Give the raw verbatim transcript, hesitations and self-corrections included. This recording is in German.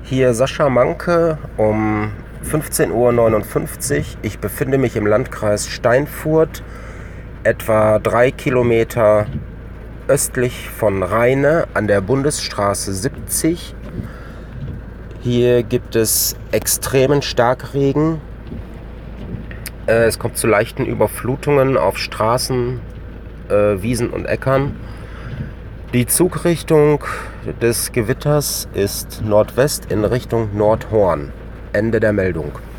Hier Sascha Manke um fünfzehn Uhr neunundfünfzig. Ich befinde mich im Landkreis Steinfurt, etwa drei Kilometer östlich von Rheine an der Bundesstraße siebzig. Hier gibt es extremen Starkregen. Äh, es kommt zu leichten Überflutungen auf Straßen, äh, Wiesen und Äckern. Die Zugrichtung des Gewitters ist Nordwest in Richtung Nordhorn. Ende der Meldung.